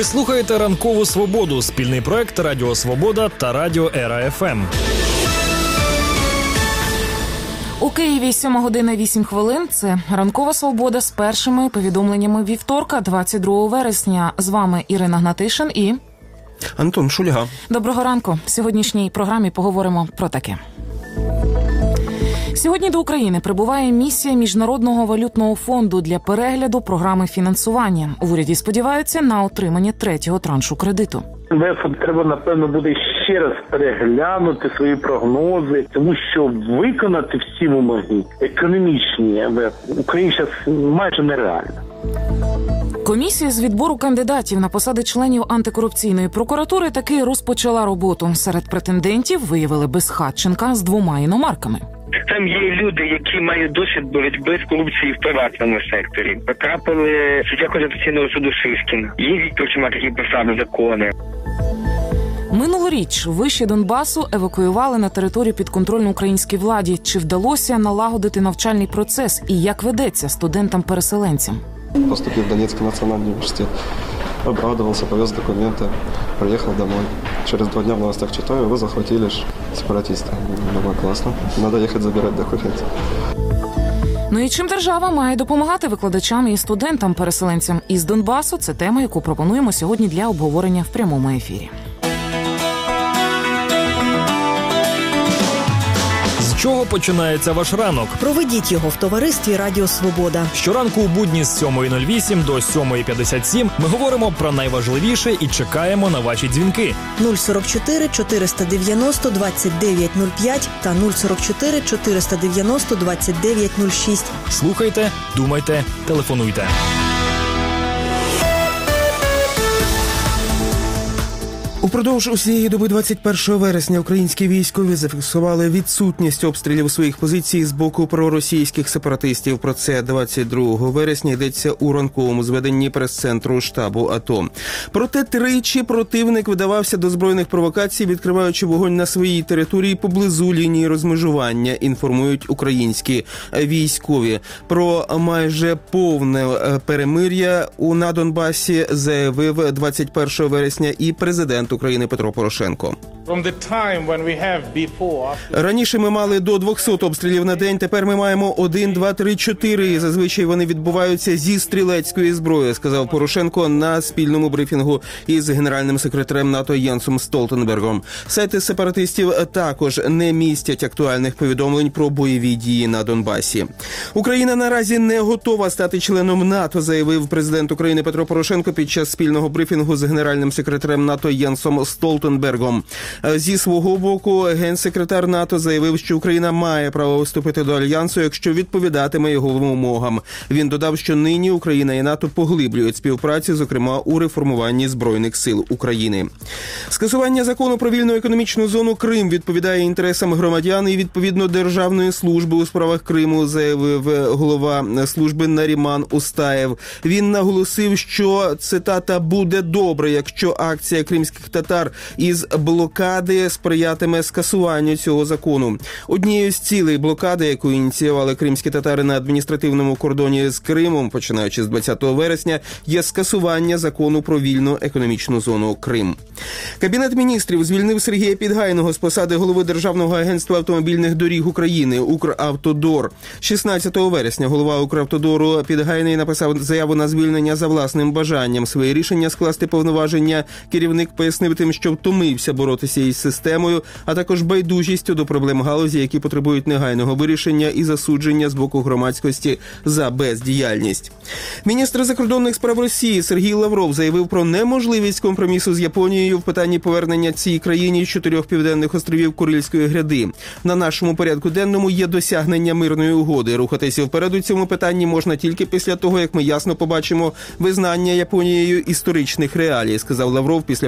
Ви слухаєте «Ранкову Свободу» – спільний проект Радіо Свобода та Радіо Ера ФМ. У Києві 7:08. Це «Ранкова Свобода» з першими повідомленнями вівторка, 22 вересня. З вами Ірина Гнатишин і Антон Шульга. Доброго ранку. В сьогоднішній програмі поговоримо про таке. Сьогодні до України прибуває місія Міжнародного валютного фонду для перегляду програми фінансування. В уряді сподіваються на отримання третього траншу кредиту. МВФ треба, напевно, буде ще раз переглянути свої прогнози, тому що виконати всі вимоги економічні в Україні зараз майже нереально. Комісія з відбору кандидатів на посади членів антикорупційної прокуратури таки розпочала роботу. Серед претендентів виявили безхатченка з 2 іномарками. Там є люди, які мають досвід боротьби з корупцією в приватному секторі. Потрапили суддя Конституційного суду Шишкін. Є Віктор Чума, такі посади закони. Минулоріч виші Донбасу евакуювали на територію підконтрольну українській владі. Чи вдалося налагодити навчальний процес і як ведеться студентам-переселенцям? Поступил в Донецкий национальный университет, обрадовался, повез документы, приехал домой. Через 2 дня в новостях читаю, вы захватили сепаратиста. Думаю, классно, надо ехать забирать документы. Ну і чим держава має допомагати викладачам і студентам-переселенцям із Донбасу? Це тема, яку пропонуємо сьогодні для обговорення в прямому ефірі. З чого починається ваш ранок? Проведіть його в товаристві Радіо Свобода. Щоранку у будні з 7:08 до 7:57 ми говоримо про найважливіше і чекаємо на ваші дзвінки. 044 490 2905 та 044 490 2906. Слухайте, думайте, телефонуйте. Упродовж усієї доби 21 вересня українські військові зафіксували відсутність обстрілів своїх позицій з боку проросійських сепаратистів. Про це 22 вересня йдеться у ранковому зведенні прес-центру штабу АТО. Проте тричі противник видавався до збройних провокацій, відкриваючи вогонь на своїй території поблизу лінії розмежування, інформують українські військові. Про майже повне перемир'я на Донбасі заявив 21 вересня і президент України Петро Порошенко. Раніше ми мали до 200 обстрілів на день, тепер ми маємо 1, 2, 3, 4. Зазвичай вони відбуваються зі стрілецької зброї, сказав Порошенко на спільному брифінгу із генеральним секретарем НАТО Єнсом Столтенбергом. Сайти сепаратистів також не містять актуальних повідомлень про бойові дії на Донбасі. Україна наразі не готова стати членом НАТО, заявив президент України Петро Порошенко під час спільного брифінгу з генеральним секретарем НАТО Єнсом Столтенбергом. Зі свого боку, генсекретар НАТО заявив, що Україна має право вступити до Альянсу, якщо відповідатиме його вимогам. Він додав, що нині Україна і НАТО поглиблюють співпрацю, зокрема у реформуванні Збройних сил України. Скасування закону про вільну економічну зону Крим відповідає інтересам громадян і, відповідно, Державної служби у справах Криму, заявив голова служби Наріман Устаєв. Він наголосив, що, цитата, «буде добре, якщо акція кримських татар із блокади сприятиме скасуванню цього закону». Однією з цілей блокади, яку ініціювали кримські татари на адміністративному кордоні з Кримом, починаючи з 20 вересня, є скасування закону про вільну економічну зону Крим. Кабінет міністрів звільнив Сергія Підгайного з посади голови Державного агентства автомобільних доріг України «Укравтодор». 16 вересня голова «Укравтодору» Підгайний написав заяву на звільнення за власним бажанням. Своє рішення скласти повноваження керівник пояснив тим, що втомився боротися із системою, а також байдужістю до проблем галузі, які потребують негайного вирішення і засудження з боку громадськості за бездіяльність. Міністр закордонних справ Росії Сергій Лавров заявив про неможливість компромісу з Японією в питанні повернення цій країні 4 південних островів Курильської гряди. На нашому порядку денному є досягнення мирної угоди. Рухатися вперед у цьому питанні можна тільки після того, як ми ясно побачимо визнання Японією історичних реалій, сказав Лавров після переговорів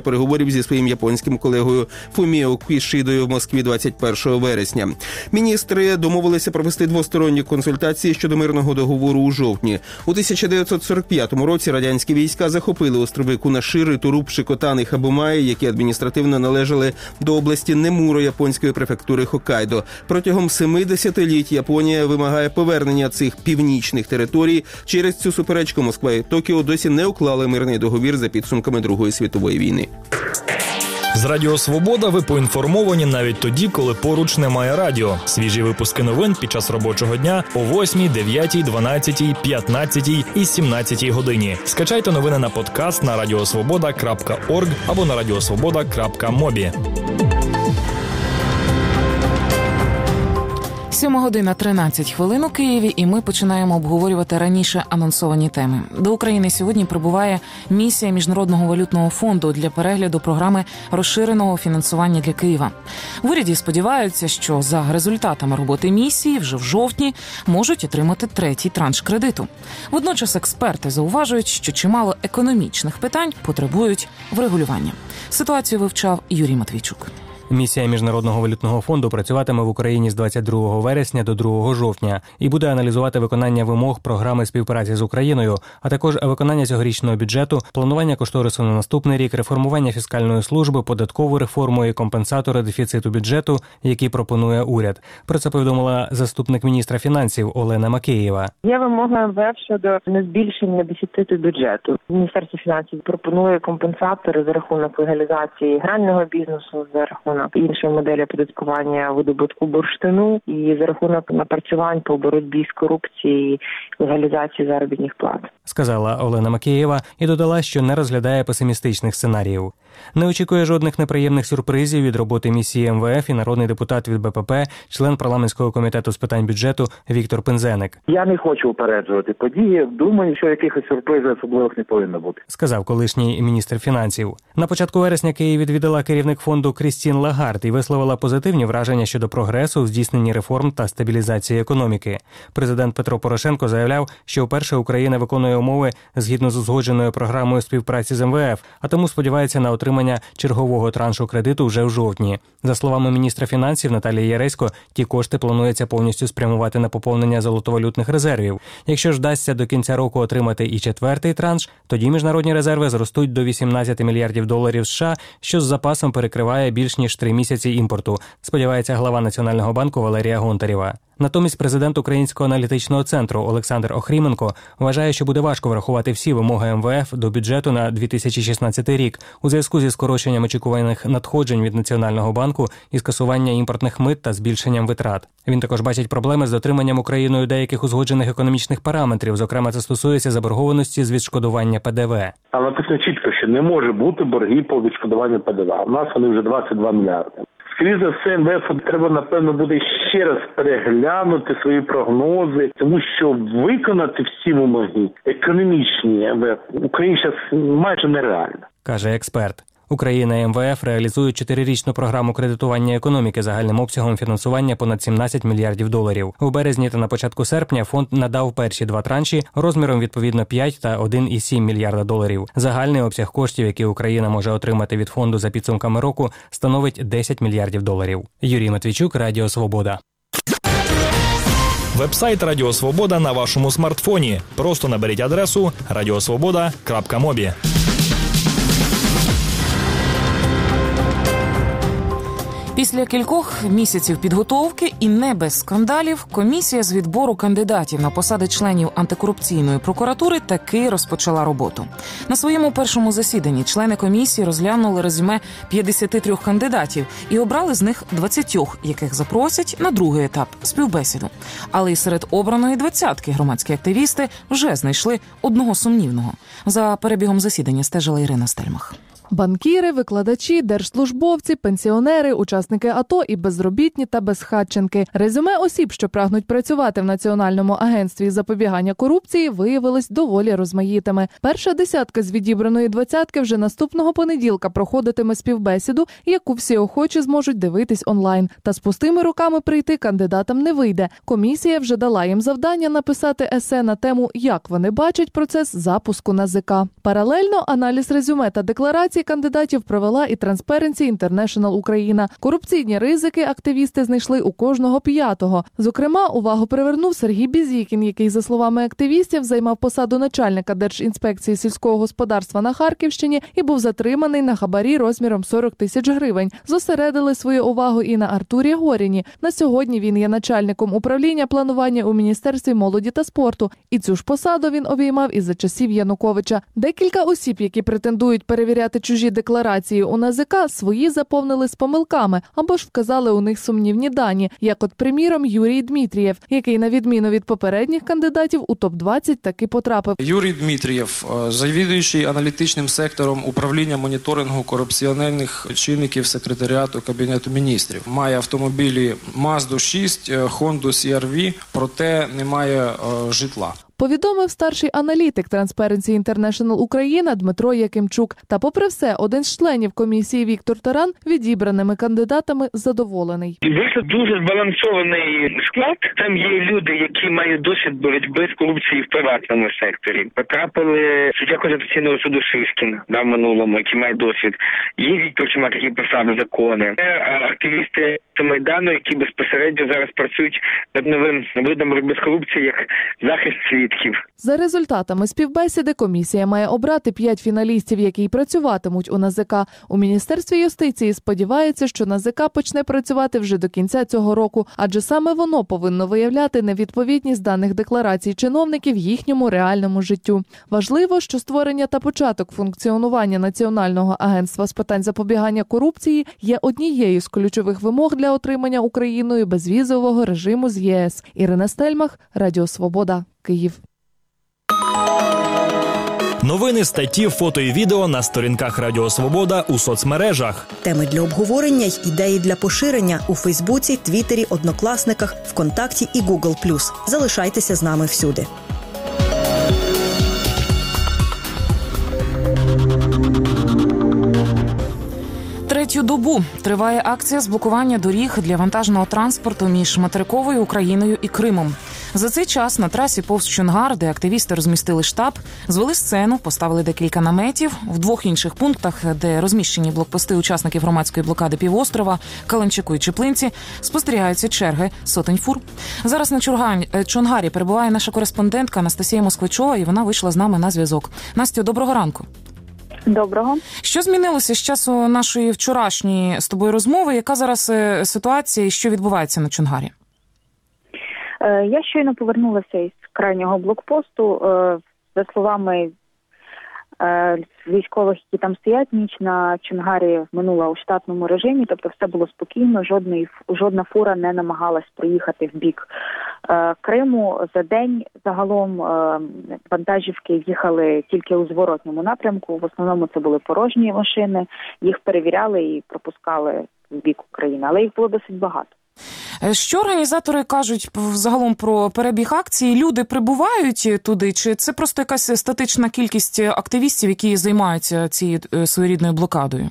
переговорів зі своїм японським колегою Фуміо Кішідою в Москві 21 вересня. Міністри домовилися провести двосторонні консультації щодо мирного договору у жовтні. У 1945 році радянські війська захопили острови Кунашири, Туруп, Шикотан і Хабумаї, які адміністративно належали до області Немуро японської префектури Хоккайдо. Протягом 7 десятиліть Японія вимагає повернення цих північних територій. Через цю суперечку Москва і Токіо досі не уклали мирний договір за підсумками Другої світової війни. З Радіо Свобода ви поінформовані навіть тоді, коли поруч немає радіо. Свіжі випуски новин під час робочого дня о 8, 9, 12, 15 і 17 годині. Скачайте новини на подкаст на radiosvoboda.org або на radiosvoboda.mobi. 7:13 у Києві, і ми починаємо обговорювати раніше анонсовані теми. До України сьогодні прибуває місія Міжнародного валютного фонду для перегляду програми розширеного фінансування для Києва. В уряді сподіваються, що за результатами роботи місії вже в жовтні можуть отримати третій транш кредиту. Водночас експерти зауважують, що чимало економічних питань потребують врегулювання. Ситуацію вивчав Юрій Матвійчук. Місія Міжнародного валютного фонду працюватиме в Україні з 22 вересня до 2 жовтня і буде аналізувати виконання вимог програми співпраці з Україною, а також виконання цьогорічного бюджету, планування кошторису на наступний рік, реформування фіскальної служби, податкову реформу і компенсатори дефіциту бюджету, які пропонує уряд. Про це повідомила заступник міністра фінансів Олена Макеєва. Є вимога МВФ щодо незбільшення дефіциту бюджету. Міністерство фінансів пропонує компенсатори за рахунок легалізації грального бізнесу, за рахунок іншої моделі оподаткування видобутку бурштину і за рахунок напрацювань по боротьбі з корупцією, легалізації заробітних плат. Сказала Олена Макеєва і додала, що не розглядає песимістичних сценаріїв. Не очікує жодних неприємних сюрпризів від роботи місії МВФ і народний депутат від БПП, член парламентського комітету з питань бюджету Віктор Пинзеник. Я не хочу упереджувати події. Думаю, що якихось сюрпризів особливих не повинно бути. Сказав колишній міністр фінансів. На початку вересня Київ відвідала керівник фонду Крістін Лагард і висловила позитивні враження щодо прогресу в здійсненні реформ та стабілізації економіки. Президент Петро Порошенко заявляв, що вперше Україна виконує умови згідно з узгодженою програмою співпраці з МВФ, а тому сподівається на отримання чергового траншу кредиту вже в жовтні. За словами міністра фінансів Наталії Яресько, ті кошти планується повністю спрямувати на поповнення золотовалютних резервів. Якщо ж вдасться до кінця року отримати і четвертий транш, тоді міжнародні резерви зростуть до 18 мільярдів доларів США, що з запасом перекриває більш ніж 3 місяці імпорту, сподівається глава Національного банку Валерія Гонтарєва. Натомість президент Українського аналітичного центру Олександр Охріменко вважає, що буде важко врахувати всі вимоги МВФ до бюджету на 2016 рік у зв'язку зі скороченням очікуваних надходжень від Національного банку і скасування імпортних мит та збільшенням витрат. Він також бачить проблеми з дотриманням Україною деяких узгоджених економічних параметрів, зокрема це стосується заборгованості з відшкодування ПДВ. Але написано чітко, що не може бути борги по відшкодуванню ПДВ. У нас вони вже 22 мільярди. Скоріше за все, МВФ треба, напевно, буде ще раз переглянути свої прогнози, тому що виконати всі вимоги економічні в Україні зараз майже нереально. Каже експерт. Україна і МВФ реалізують 4-річну програму кредитування економіки загальним обсягом фінансування понад 17 мільярдів доларів. У березні та на початку серпня фонд надав перші 2 транші розміром відповідно 5 та 1,7 мільярда доларів. Загальний обсяг коштів, які Україна може отримати від фонду за підсумками року, становить 10 мільярдів доларів. Юрій Матвійчук, Радіо Свобода. Вебсайт Радіо Свобода на вашому смартфоні. Просто наберіть адресу radiosvoboda.mobi. Після кількох місяців підготовки і не без скандалів комісія з відбору кандидатів на посади членів антикорупційної прокуратури таки розпочала роботу. На своєму першому засіданні члени комісії розглянули резюме 53 кандидатів і обрали з них 20, яких запросять на другий етап – співбесіду. Але й серед обраної 20-ки громадські активісти вже знайшли одного сумнівного. За перебігом засідання стежила Ірина Стельмах. Банкіри, викладачі, держслужбовці, пенсіонери, учасники АТО і безробітні та безхатченки. Резюме осіб, що прагнуть працювати в Національному агентстві із запобігання корупції, виявились доволі розмаїтими. Перша десятка з відібраної 20-ки вже наступного понеділка проходитиме співбесіду, яку всі охочі зможуть дивитись онлайн. Та з пустими руками прийти кандидатам не вийде. Комісія вже дала їм завдання написати есе на тему, як вони бачать процес запуску НАЗК. Паралельно аналіз резюме та декларацій аналітики кандидатів провела і Transparency International Україна. Корупційні ризики активісти знайшли у кожного п'ятого. Зокрема, увагу привернув Сергій Бізікін, який, за словами активістів, займав посаду начальника Держінспекції сільського господарства на Харківщині і був затриманий на хабарі розміром 40 тисяч гривень. Зосередили свою увагу і на Артурі Горіні. На сьогодні він є начальником управління планування у Міністерстві молоді та спорту. І цю ж посаду він обіймав із-за часів Януковича. Декілька осіб, які претендують перевіряти чужі декларації у НАЗК, свої заповнили з помилками або ж вказали у них сумнівні дані, як от, приміром, Юрій Дмитрієв, який, на відміну від попередніх кандидатів, у топ-20 таки потрапив. Юрій Дмитрієв, завідуючий аналітичним сектором управління моніторингу корупціонерних чинників секретаріату Кабінету міністрів. Має автомобілі Mazda 6, Honda CR-V, проте не має житла. Повідомив старший аналітик Transparency International Україна Дмитро Якимчук. Та попри все, один з членів комісії Віктор Таран відібраними кандидатами задоволений. Вийшов дуже збалансований склад. Там є люди, які мають досвід боротьби з корупцією в приватному секторі. Потрапили суддя Конституційного суду Шишкін в минулому, який має досвід. Є Віктор Чумак, який писав закони. Активісти Майдану, які безпосередньо зараз працюють над новим видом боротьби з корупцією, як захист свідків. За результатами співбесіди комісія має обрати 5 фіналістів, які працюватимуть у НАЗК. У Міністерстві юстиції сподіваються, що НАЗК почне працювати вже до кінця цього року, адже саме воно повинно виявляти невідповідність даних декларацій чиновників їхньому реальному життю. Важливо, що створення та початок функціонування Національного агентства з питань запобігання корупції є однією з ключових вимог для отримання Україною безвізового режиму з ЄС. Ірина Стельмах, Радіо Свобода, Київ. Новини, статті, фото і відео на сторінках Радіо Свобода у соцмережах. Теми для обговорення й ідеї для поширення у Фейсбуці, Твіттері, Однокласниках, ВКонтакті і Google+. Залишайтеся з нами всюди. Третю добу триває акція з блокування доріг для вантажного транспорту між материковою Україною і Кримом. За цей час на трасі повз Чонгар, де активісти розмістили штаб, звели сцену, поставили декілька наметів. В 2 інших пунктах, де розміщені блокпости учасників громадської блокади півострова, Каланчику і Чеплинці, спостерігаються черги сотень фур. Зараз на Чонгарі перебуває наша кореспондентка Анастасія Москвичова, і вона вийшла з нами на зв'язок. Настю, доброго ранку. Доброго. Що змінилося з часу нашої вчорашньої з тобою розмови? Яка зараз ситуація і що відбувається на Чонгарі? Я щойно повернулася із крайнього блокпосту. За словами військових, які там стоять, ніч на Чонгарі минула у штатному режимі, тобто все було спокійно, жодна фура не намагалась проїхати в бік Криму. За день загалом вантажівки їхали тільки у зворотньому напрямку, в основному це були порожні машини, їх перевіряли і пропускали в бік України, але їх було досить багато. Що організатори кажуть загалом про перебіг акції? Люди прибувають туди, чи це просто якась статична кількість активістів, які займаються цією своєрідною блокадою?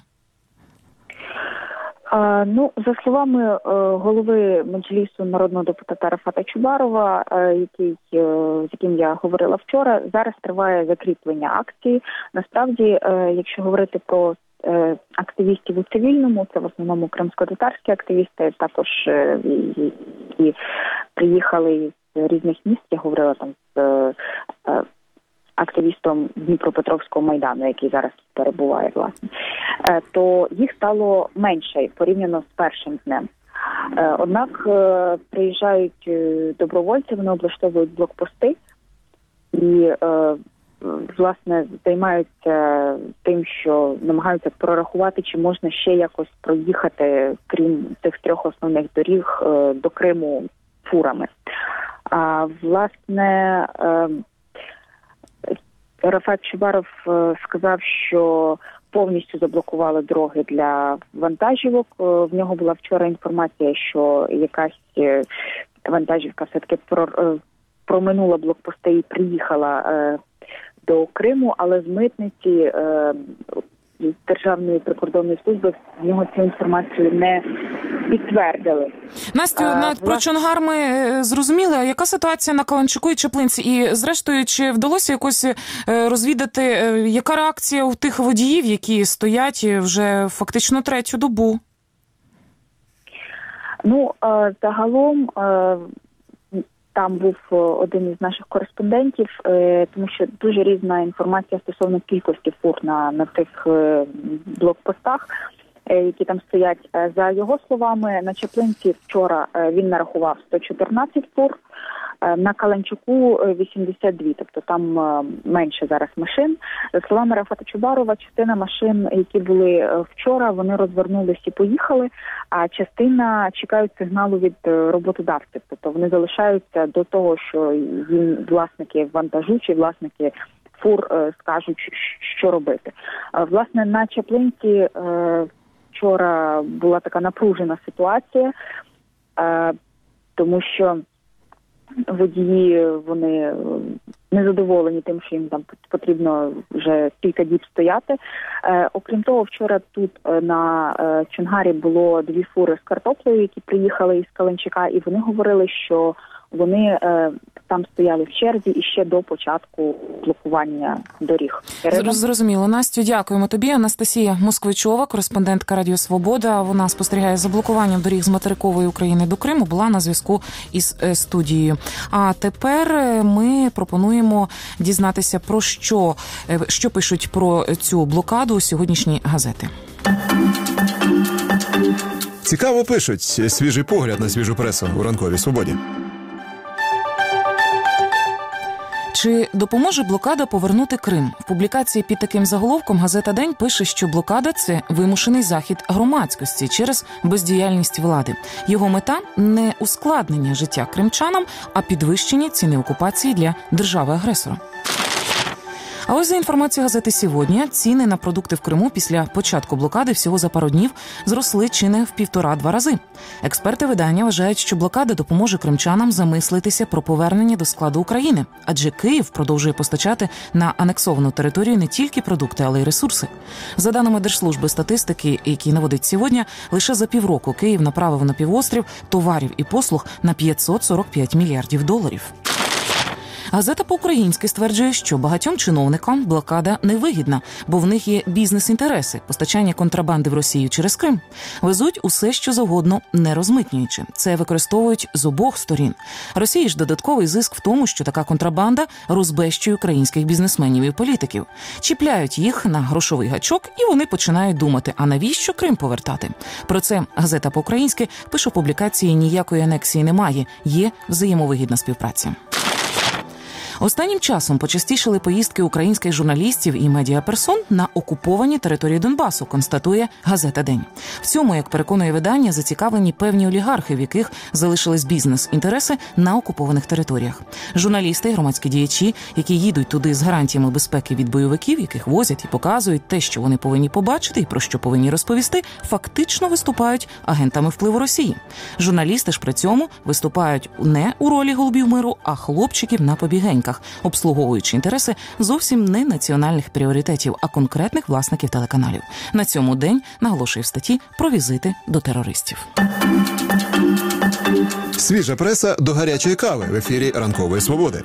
За словами голови Меджлісу народного депутата Рафата Чубарова, з яким я говорила вчора, зараз триває закріплення акції. Насправді, якщо говорити про активістів у цивільному, це в основному кримсько-татарські активісти, також які приїхали з різних міст, я говорила там з активістом Дніпропетровського Майдану, який зараз перебуває, власне, то їх стало менше порівняно з першим днем. Однак приїжджають добровольці, вони облаштовують блокпости і власне, займаються тим, що намагаються прорахувати, чи можна ще якось проїхати, крім цих 3 основних доріг, до Криму фурами. Власне, Рафат Чубаров сказав, що повністю заблокували дороги для вантажівок. В нього була вчора інформація, що якась вантажівка все-таки проминула блокпости і приїхала до Криму, але з митниці Державної прикордонної служби в нього цю інформацію не підтвердили. Настю, про Чонгар ми зрозуміли. А яка ситуація на Каланчуку і Чаплинці? І, зрештою, чи вдалося якось розвідати, яка реакція у тих водіїв, які стоять вже фактично третю добу? Загалом там був один із наших кореспондентів, тому що дуже різна інформація стосовно кількості фур на тих блокпостах, які там стоять. За його словами, на Чаплинці вчора він нарахував 114 фур, на Каланчуку 82, тобто там менше зараз машин. За словами Рафата Чубарова, частина машин, які були вчора, вони розвернулись і поїхали, а частина чекають сигналу від роботодавців. Тобто вони залишаються до того, що їм власники вантажу чи власники фур скажуть, що робити. Власне, на Чаплинці вчора була така напружена ситуація, тому що водії, вони незадоволені тим, що їм там потрібно вже кілька діб стояти. Окрім того, вчора тут на Чонгарі було 2 фури з картоплею, які приїхали із Каланчука, і вони говорили, що вони там стояли в черзі і ще до початку блокування доріг. Зрозуміло. Настю, дякуємо тобі. Анастасія Москвичова, кореспондентка Радіо Свобода. Вона спостерігає за блокуванням доріг з материкової України до Криму. Була на зв'язку із студією. А тепер ми пропонуємо дізнатися про що пишуть про цю блокаду сьогоднішні газети. Цікаво пишуть. Свіжий погляд на свіжу пресу у ранковій Свободі. Чи допоможе блокада повернути Крим? В публікації під таким заголовком газета «День» пише, що блокада – це вимушений захід громадськості через бездіяльність влади. Його мета – не ускладнення життя кримчанам, а підвищення ціни окупації для держави-агресора. А ось за інформацією газети «Сьогодні», ціни на продукти в Криму після початку блокади всього за пару днів зросли чи не в 1,5-2 рази. Експерти видання вважають, що блокада допоможе кримчанам замислитися про повернення до складу України, адже Київ продовжує постачати на анексовану територію не тільки продукти, але й ресурси. За даними Держслужби статистики, які наводить «Сьогодні», лише за півроку Київ направив на півострів товарів і послуг на $545 мільярдів. Газета по-українськи стверджує, що багатьом чиновникам блокада невигідна, бо в них є бізнес-інтереси – постачання контрабанди в Росію через Крим. Везуть усе, що завгодно, не розмитнюючи. Це використовують з обох сторін. Росії ж додатковий зиск в тому, що така контрабанда розбещує українських бізнесменів і політиків. Чіпляють їх на грошовий гачок, і вони починають думати, а навіщо Крим повертати? Про це газета по-українськи пише в публікації «Ніякої анексії немає, є взаємовигідна співпраця». Останнім часом почастішали поїздки українських журналістів і медіаперсон на окуповані території Донбасу, констатує газета «День». В цьому, як переконує видання, зацікавлені певні олігархи, в яких залишились бізнес-інтереси на окупованих територіях. Журналісти і громадські діячі, які їдуть туди з гарантіями безпеки від бойовиків, яких возять і показують те, що вони повинні побачити і про що повинні розповісти, фактично виступають агентами впливу Росії. Журналісти ж при цьому виступають не у ролі голубів миру, а хлопчиків на побігеньках, обслуговуючи інтереси зовсім не національних пріоритетів, а конкретних власників телеканалів. На цьому «День» наголошує в статті про візити до терористів. Свіжа преса до гарячої кави в ефірі Ранкової Свободи.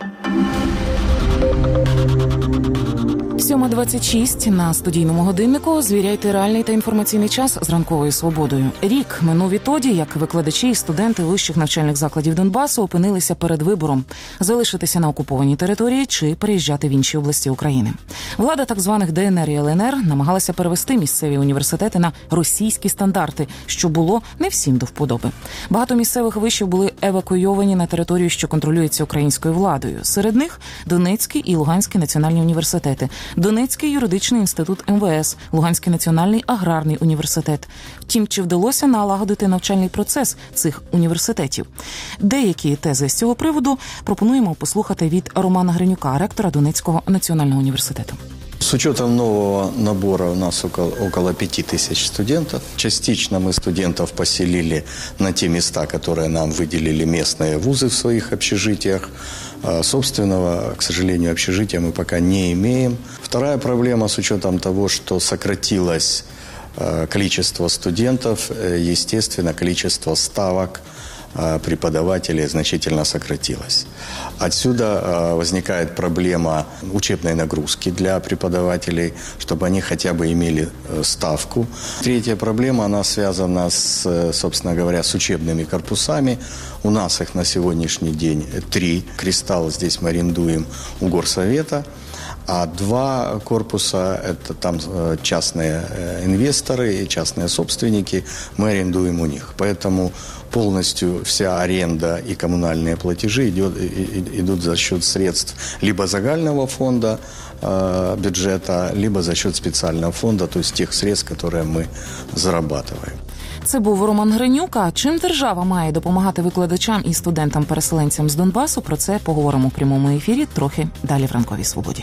7:26 на студійному годиннику. Звіряйте реальний та інформаційний час з Ранковою Свободою. Рік минув відтоді, як викладачі і студенти вищих навчальних закладів Донбасу опинилися перед вибором – залишитися на окупованій території чи переїжджати в інші області України. Влада так званих ДНР і ЛНР намагалася перевести місцеві університети на російські стандарти, що було не всім до вподоби. Багато місцевих вишів були евакуйовані на територію, що контролюється українською владою. Серед них Донецький і Луганський національні університети, Донецький юридичний інститут МВС, Луганський національний аграрний університет. Втім, чи вдалося налагодити навчальний процес цих університетів? Деякі тези з цього приводу пропонуємо послухати від Романа Гринюка, ректора Донецького національного університету. С учетом нового набора у нас около 5000 студентов. Частично мы студентов поселили на те места, которые нам выделили местные вузы в своих общежитиях. Собственного, к сожалению, общежития мы пока не имеем. Вторая проблема с учетом того, что сократилось количество студентов, естественно, количество ставок преподавателей значительно сократилось. Отсюда возникает проблема учебной нагрузки для преподавателей, чтобы они хотя бы имели ставку. Третья проблема, она связана, собственно говоря, с учебными корпусами. У нас их на сегодняшний день 3. «Кристалл» здесь мы арендуем у горсовета. А 2 корпуса – это там частные инвесторы и частные собственники, мы арендуем у них. Поэтому полностью вся аренда и коммунальные платежи идут за счет средств либо загального фонда бюджета, либо за счет специального фонда, то есть тех средств, которые мы зарабатываем. Це був Роман Гринюк. А чим держава має допомагати викладачам і студентам-переселенцям з Донбасу? Про це поговоримо в прямому ефірі трохи далі в «Ранковій свободі».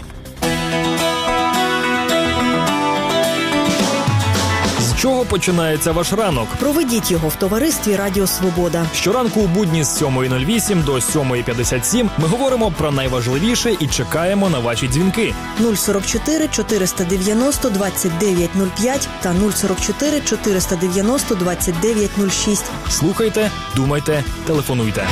З чого починається ваш ранок? Проведіть його в товаристві Радіо Свобода. Щоранку у будні з 7:08 до 7:57 ми говоримо про найважливіше і чекаємо на ваші дзвінки. 044 490 2905 та 044 490 2906. Слухайте, думайте, телефонуйте.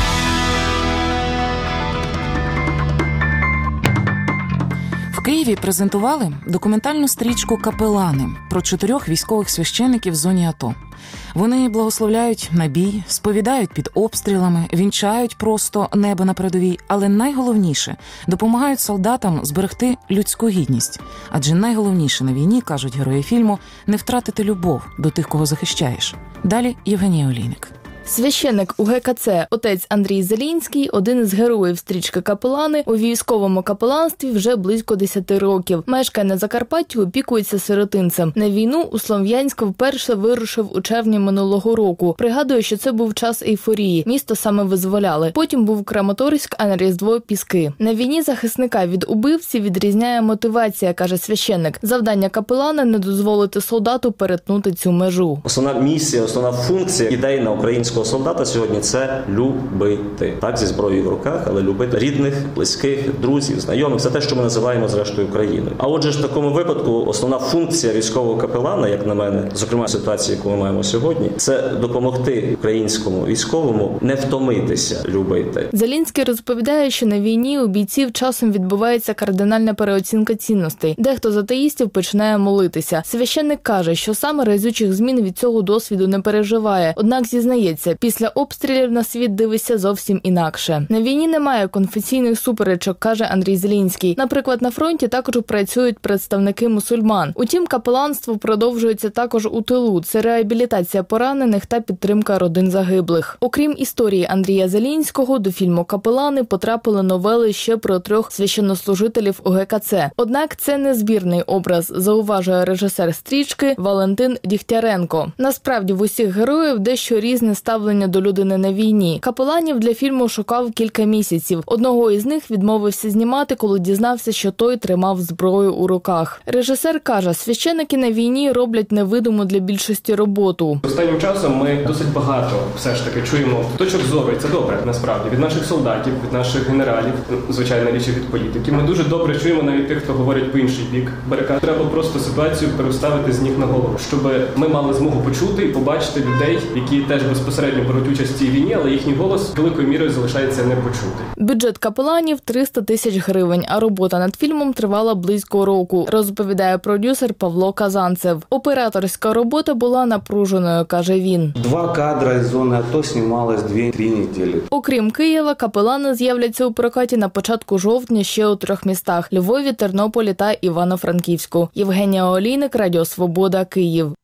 В Києві презентували документальну стрічку «Капелани» про 4 військових священиків в зоні АТО. Вони благословляють на бій, сповідають під обстрілами, вінчають просто небо на передовій, але найголовніше – допомагають солдатам зберегти людську гідність. Адже найголовніше на війні, кажуть герої фільму, не втратити любов до тих, кого захищаєш. Далі Євгенія Олійник. Священник УГКЦ отець Андрій Зелінський, один із героїв стрічки «Капелани», у військовому капеланстві вже близько 10 років. Мешкає на Закарпатті, опікується сиротинцем. На війну у Слов'янськ вперше вирушив у червні минулого року. Пригадує, що це був час ейфорії. Місто саме визволяли. Потім був Краматорськ, а на Різдво – Піски. На війні захисника від убивців відрізняє мотивація, каже священник. Завдання капелана – не дозволити солдату перетнути цю межу. Основна місія, основна функція ідейна українського солдата сьогодні – це любити. Так, зі зброєю в руках, але любити рідних, близьких, друзів, знайомих. Це те, що ми називаємо, зрештою, Україною. А отже ж, в такому випадку основна функція військового капелана, як на мене, зокрема в ситуації, яку ми маємо сьогодні, це допомогти українському військовому не втомитися любити. Зелінський розповідає, що на війні у бійців часом відбувається кардинальна переоцінка цінностей. Дехто з атеїстів починає молитися. Священник каже, що саме разючих змін від цього досвіду не переживає. Однак зізнається, після обстрілів на світ дивишся зовсім інакше. На війні немає конфесійних суперечок, каже Андрій Зелінський. Наприклад, на фронті також працюють представники мусульман. Утім, капеланство продовжується також у тилу. Це реабілітація поранених та підтримка родин загиблих. Окрім історії Андрія Зелінського, до фільму «Капелани» потрапили новели ще про 3 священнослужителів УГКЦ. Однак це не збірний образ, зауважує режисер стрічки Валентин Дігтяренко. Насправді, в усіх героїв дещо різне ставлення до людини на війні. Капеланів для фільму шукав кілька місяців. Одного із них відмовився знімати, коли дізнався, що той тримав зброю у руках. Режисер каже, священики на війні роблять невидиму для більшості роботу. Останнім часом ми досить багато все ж таки чуємо точок зору, і це добре, насправді, від наших солдатів, від наших генералів, звичайно, річ від політиків. Ми дуже добре чуємо навіть тих, хто говорить по інший бік барикад. Треба просто ситуацію переставити з ніг на голову, щоб ми мали змогу почути і побачити людей, які теж безпосередньо беруть участь в цій війні, але їхній голос великою мірою залишається непочутий. Бюджет «Капеланів» – 300 тисяч гривень, а робота над фільмом тривала близько року, розповідає продюсер Павло Казанцев. Операторська робота була напруженою, каже він. 2 кадри з зони АТО знімалось 2-3 неділі. Окрім Києва, «Капелани» з'являться у прокаті на початку жовтня ще у 3 містах – Львові, Тернополі та Івано-Франківську. Євгенія Олійник, Радіо Свобода, Київ.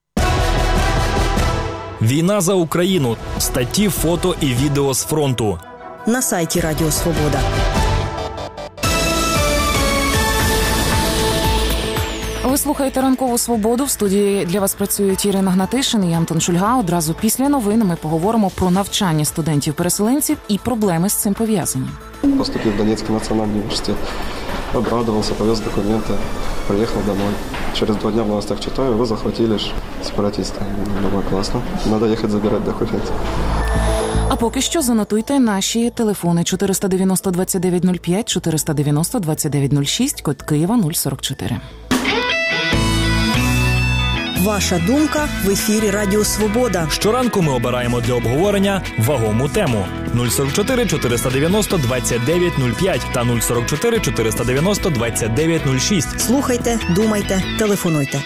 Війна за Україну. Статті, фото і відео з фронту. На сайті Радіо Свобода. Ви слухаєте «Ранкову свободу». В студії для вас працюють Ірина Гнатишин і Антон Шульга. Одразу після новин ми поговоримо про навчання студентів-переселенців і проблеми з цим пов'язані. Поступил в Донецкий национальный университет. Обрадовался, повез документы, приехал домой. Через 2 дня в новостях читаю, вы захватили сепаратиста. Думаю, классно. Надо ехать забирать документы. А поки що занотуйте наші телефони 490 2905, 490 2906, код Києва 044. Ваша думка в ефірі Радіо Свобода. Щоранку ми обираємо для обговорення вагому тему. 044 490 2905 та 044 490 2906. Слухайте, думайте, телефонуйте.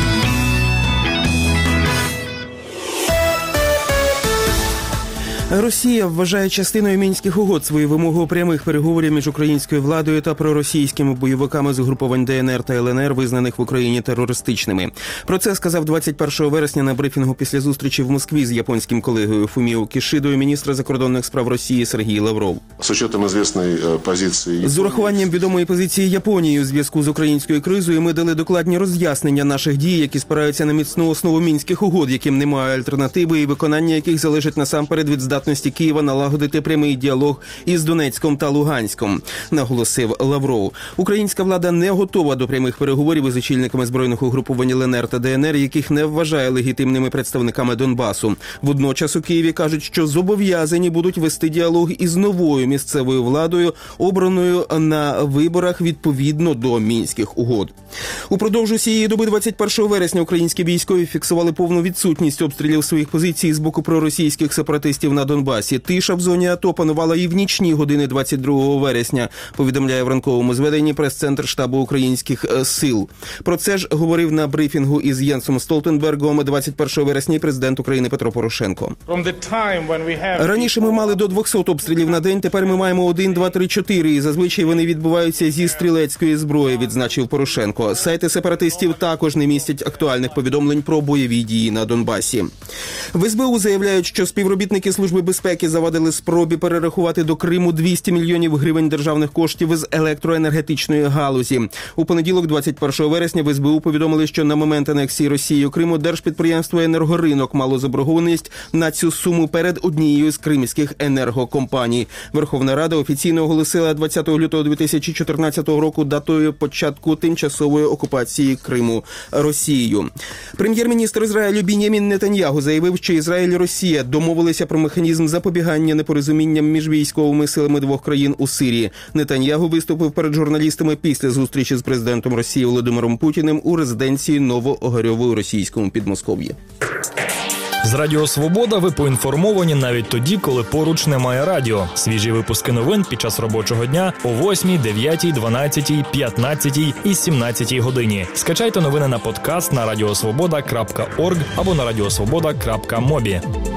Росія вважає частиною Мінських угод свою вимогу прямих переговорів між українською владою та проросійськими бойовиками з угруповань ДНР та ЛНР, визнаних в Україні терористичними. Про це сказав 21 вересня на брифінгу після зустрічі в Москві з японським колегою Фуміо Кішидою міністра закордонних справ Росії Сергій Лавров. З урахуванням відомої позиції Японії у зв'язку з українською кризою ми дали докладні роз'яснення наших дій, які спираються на міцну основу Мінських угод, яким немає альтернативи і виконання яких залежить насамперед від здатності Києва налагодити прямий діалог із Донецьком та Луганськом, наголосив Лавров. Українська влада не готова до прямих переговорів із очільниками збройних угруповань ЛНР та ДНР, яких не вважає легітимними представниками Донбасу. Водночас у Києві кажуть, що зобов'язані будуть вести діалог із новою місцевою владою, обраною на виборах відповідно до Мінських угод. Упродовж усієї доби 21 вересня українські військові фіксували повну відсутність обстрілів своїх позицій з боку проросійських сепаратистів на Донбасі. Тиша в зоні АТО панувала і в нічні години 22 вересня, повідомляє в ранковому зведенні прес-центр штабу українських сил. Про це ж говорив на брифінгу із Єнсом Столтенбергом 21 вересня президент України Петро Порошенко. Раніше ми мали до 200 обстрілів на день, тепер ми маємо 1, 2, 3, 4, і зазвичай вони відбуваються зі стрілецької зброї, відзначив Порошенко. Сайти сепаратистів також не містять актуальних повідомлень про бойові дії на Донбасі. В СБУ заявляють, що співробітники Служби безпеки завадили спробі перерахувати до Криму 200 мільйонів гривень державних коштів з електроенергетичної галузі. У понеділок, 21 вересня, в СБУ повідомили, що на момент анексії Росією Криму держпідприємство «Енергоринок» мало заборгованість на цю суму перед однією з кримських енергокомпаній. Верховна Рада офіційно оголосила 20 лютого 2014 року датою початку тимчасової окупації Криму Росією. Прем'єр-міністр Ізраїлю Бін'ямін Нетаньягу заявив, що Ізраїль і Росія домовилися про механізм запобігання непорозумінням між військовими силами двох країн у Сирії. Нетаньягу виступив перед журналістами після зустрічі з президентом Росії Володимиром Путіним у резиденції Новоогарьово у російському Підмосков'ї. З Радіо Свобода ви поінформовані навіть тоді, коли поруч немає радіо. Свіжі випуски новин під час робочого дня о 8, 9, 12, 15 і 17 годині. Скачайте новини на подкаст на radiosvoboda.org або на radiosvoboda.mobi.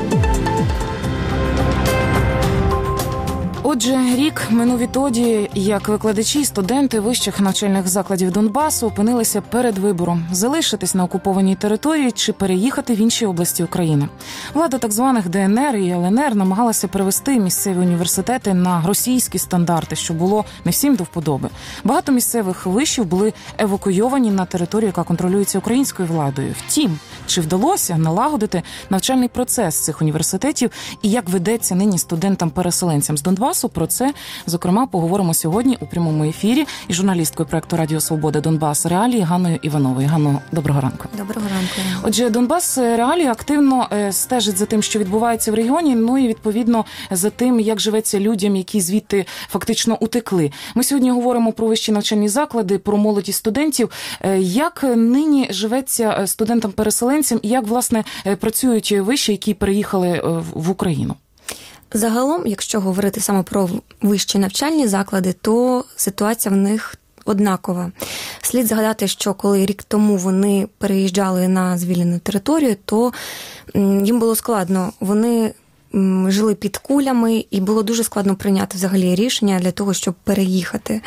Отже, рік минув відтоді, як викладачі і студенти вищих навчальних закладів Донбасу опинилися перед вибором – залишитись на окупованій території чи переїхати в інші області України. Влада так званих ДНР і ЛНР намагалася перевести місцеві університети на російські стандарти, що було не всім до вподоби. Багато місцевих вишів були евакуйовані на територію, яка контролюється українською владою. Втім, чи вдалося налагодити навчальний процес цих університетів і як ведеться нині студентам-переселенцям з Донбасу? Про це, зокрема, поговоримо сьогодні у прямому ефірі із журналісткою проекту «Радіо Свобода. Донбас. Реалії» Ганною Івановою. Ганно, доброго ранку. Доброго ранку. Отже, Донбас Реалії активно стежить за тим, що відбувається в регіоні, ну і, відповідно, за тим, як живеться людям, які звідти фактично утекли. Ми сьогодні говоримо про вищі навчальні заклади, про молоді студентів. Як нині живеться студентам-переселенцям і як, власне, працюють виші, які переїхали в Україну? Загалом, якщо говорити саме про вищі навчальні заклади, то ситуація в них однакова. Слід згадати, що коли рік тому вони переїжджали на звільнену територію, то їм було складно. Вони жили під кулями, і було дуже складно прийняти взагалі рішення для того, щоб переїхати.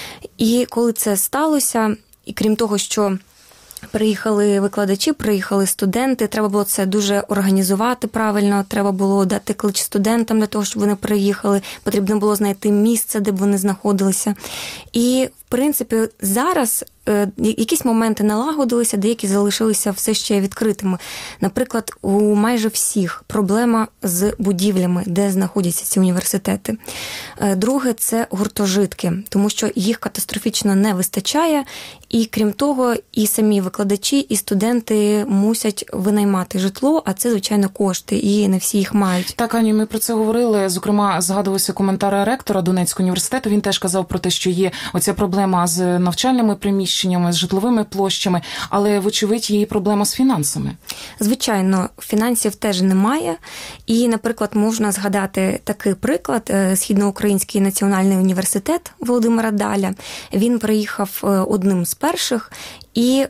І коли це сталося, і крім того, що приїхали викладачі, приїхали студенти, треба було це дуже організувати правильно, треба було дати клич студентам для того, щоб вони приїхали, потрібно було знайти місце, де б вони знаходилися. І, в принципі, зараз якісь моменти налагодилися, деякі залишилися все ще відкритими. Наприклад, у майже всіх проблема з будівлями, де знаходяться ці університети. Друге – це гуртожитки, тому що їх катастрофічно не вистачає, і крім того, і самі викладачі, і студенти мусять винаймати житло, а це, звичайно, кошти, і не всі їх мають. Так, Аню, ми про це говорили, зокрема, згадувався коментар ректора Донецького університету, він теж казав про те, що є оця проблема проблема з навчальними приміщеннями, з житловими площами, але, вочевидь, є і проблема з фінансами. Звичайно, фінансів теж немає. І, наприклад, можна згадати такий приклад. Східноукраїнський національний університет Володимира Даля. Він приїхав одним з перших, і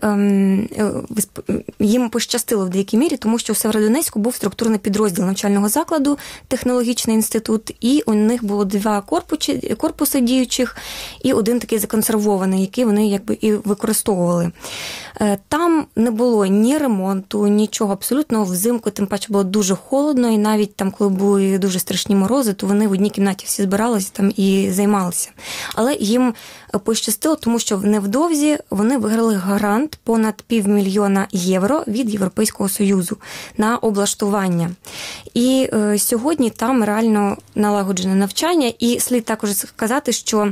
їм пощастило в деякій мірі, тому що у Сєвєродонецьку був структурний підрозділ навчального закладу, технологічний інститут, і у них було 2 корпуси діючих і один такий законсервований, який вони якби і використовували. Там не було ні ремонту, нічого абсолютно, взимку, тим паче було дуже холодно, і навіть там, коли були дуже страшні морози, то вони в одній кімнаті всі збиралися там і займалися. Але їм пощастило, тому що невдовзі вони виграли грант понад $500,000 від Європейського Союзу на облаштування. І сьогодні там реально налагоджене навчання, і слід також сказати, що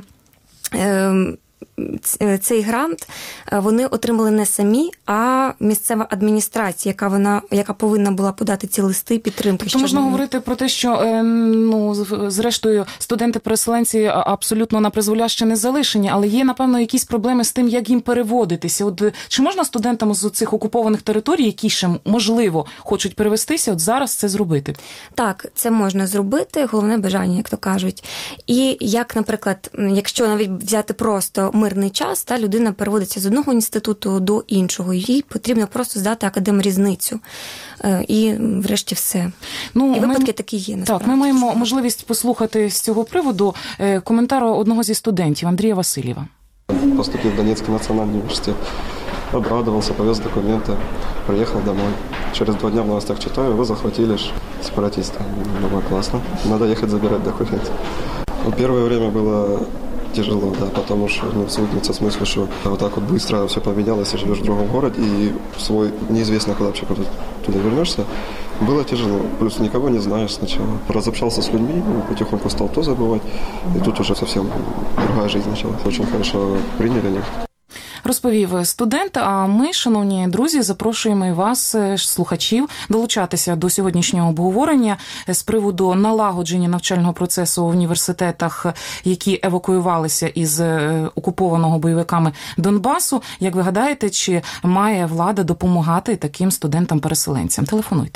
цей грант вони отримали не самі, а місцева адміністрація, яка повинна була подати ці листи підтримки. Тобто можна говорити про те, що зрештою студенти-переселенці абсолютно на призволяще не залишені, але є, напевно, якісь проблеми з тим, як їм переводитися. От чи можна студентам з цих окупованих територій, які ще, можливо, хочуть перевестися, от зараз це зробити? Так, це можна зробити, головне бажання, як то кажуть. І як, наприклад, якщо навіть взяти просто мирний час, та людина переводиться з одного інституту до іншого. Їй потрібно просто здати академрізницю. І врешті все. І випадки такі є, насправді. Так, ми маємо можливість послухати з цього приводу коментар одного зі студентів, Андрія Васильєва. Поступил в Донецкий национальный университет. Обрадовался, повез документы, приехал домой. Через 2 дня в новостях читаю, вы захватили сепаратиста. Думаю, классно. Надо ехать забирать документы. Первое время было тяжело, да, потому что свыкнуться в смысле, что вот так вот быстро все поменялось, и живешь в другом городе, и свой неизвестно, когда вообще туда вернешься, было тяжело. Плюс никого не знаешь сначала. Разобщался с людьми, потихоньку стал то забывать, и тут уже совсем другая жизнь началась. Очень хорошо приняли них. Розповів студент, а ми, шановні друзі, запрошуємо і вас, слухачів, долучатися до сьогоднішнього обговорення з приводу налагодження навчального процесу в університетах, які евакуювалися із окупованого бойовиками Донбасу. Як ви гадаєте, чи має влада допомагати таким студентам-переселенцям? Телефонуйте.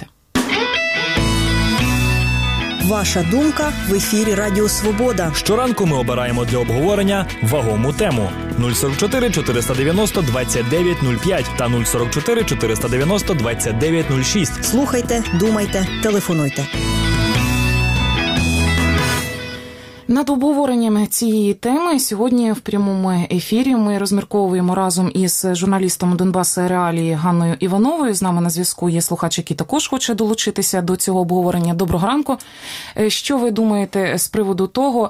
Ваша думка в ефірі Радіо Свобода. Щоранку ми обираємо для обговорення вагому тему. 044 490 2905 та 044 490 2906. Слухайте, думайте, телефонуйте. Над обговоренням цієї теми сьогодні в прямому ефірі ми розмірковуємо разом із журналістом Донбасу Реалії Ганною Івановою. З нами на зв'язку є слухач, який також хоче долучитися до цього обговорення. Доброго ранку. Що ви думаєте з приводу того,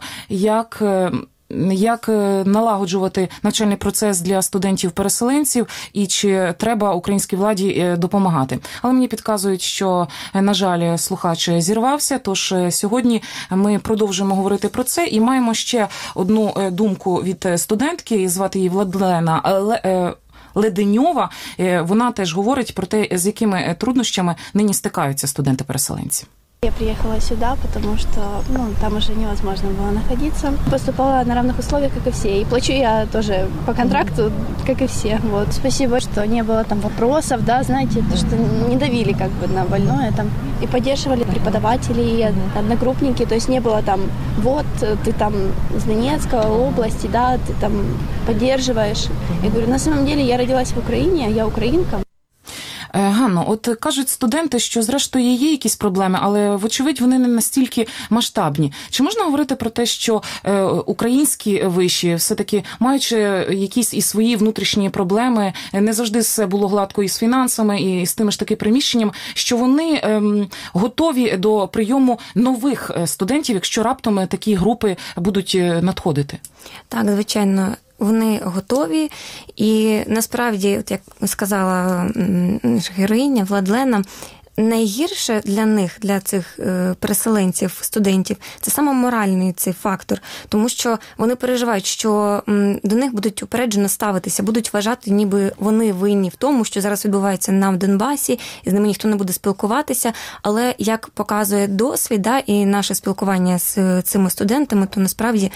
як налагоджувати навчальний процес для студентів-переселенців і чи треба українській владі допомагати? Але мені підказують, що, на жаль, слухач зірвався, тож сьогодні ми продовжуємо говорити про це і маємо ще одну думку від студентки, звати її Владлена Леденьова. Вона теж говорить про те, з якими труднощами нині стикаються студенти-переселенці. Я приехала сюда, потому что там уже невозможно было находиться. Поступала на равных условиях, как и все. И плачу я тоже по контракту, как и все. Вот. Спасибо, что не было там вопросов, да, знаете, что не давили как бы на больное там. И поддерживали преподаватели и одногруппники. То есть не было там, вот, ты там из Донецкой области, да, ты там поддерживаешь. Я говорю, на самом деле я родилась в Украине, я українка. Ганно, от кажуть студенти, що зрештою є якісь проблеми, але вочевидь вони не настільки масштабні. Чи можна говорити про те, що українські виші все-таки, маючи якісь і свої внутрішні проблеми, не завжди все було гладко і з фінансами, і з тими ж таки приміщенням, що вони готові до прийому нових студентів, якщо раптом такі групи будуть надходити? Так, звичайно. Вони готові, і насправді, от як сказала героїня Владлена, найгірше для них, для цих переселенців, студентів, це саме моральний цей фактор, тому що вони переживають, що до них будуть упереджено ставитися, будуть вважати, ніби вони винні в тому, що зараз відбувається на Донбасі, і з ними ніхто не буде спілкуватися, але як показує досвід, і наше спілкування з цими студентами, то насправді